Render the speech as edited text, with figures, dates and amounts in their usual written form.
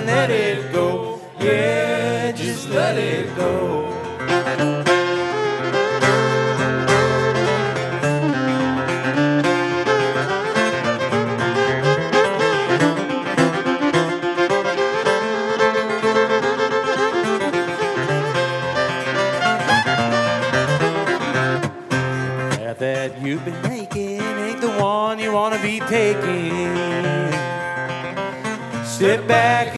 let it go. Yeah, just let it go. That you've been making ain't the one you want to be taking. Sit back